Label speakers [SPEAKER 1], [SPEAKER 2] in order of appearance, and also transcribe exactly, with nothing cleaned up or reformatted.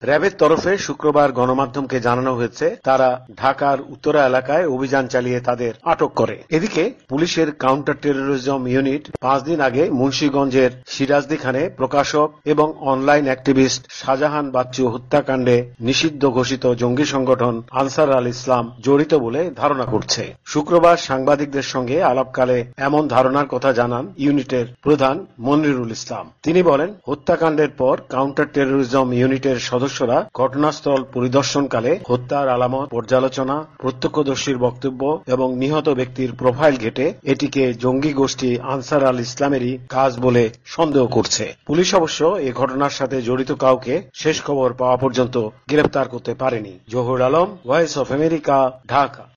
[SPEAKER 1] র্যাবের তরফে শুক্রবার গণমাধ্যমকে জানানো হয়েছে তারা ঢাকার উত্তরা এলাকায় অভিযান চালিয়ে তাদের আটক করে। এদিকে পুলিশের কাউন্টার টেরোরিজম ইউনিট পাঁচ দিন আগে মুন্সিগঞ্জের সিরাজদি খানে প্রকাশক এবং অনলাইন অ্যাক্টিভিস্ট শাহজাহান বাচ্চু হত্যাকাণ্ডে নিষিদ্ধ ঘোষিত জঙ্গি সংগঠন আনসার আল ইসলাম জড়িত বলে ধারণা করছে। শুক্রবার সাংবাদিকদের সঙ্গে আলাপকালে এমন ধারণার কথা জানান ইউনিটের প্রধান মনিরুল ইসলাম। তিনি বলেন, হত্যাকাণ্ডের পর কাউন্টার টেরোরিজম ইউনিটের সদস্যরা ঘটনাস্থল পরিদর্শনকালে হত্যার আলামত পর্যালোচনা, প্রত্যক্ষদর্শীর বক্তব্য এবং নিহত ব্যক্তির প্রোফাইল ঘেটে এটিকে জঙ্গি গোষ্ঠী আনসার আল ইসলামেরই কাজ বলে সন্দেহ করছে। পুলিশ অবশ্য এ ঘটনার সাথে জড়িত কাউকে শেষ খবর পাওয়া পর্যন্ত গ্রেফতার করতে পারেনি। Jahur Alam, voice of America, Dhaka.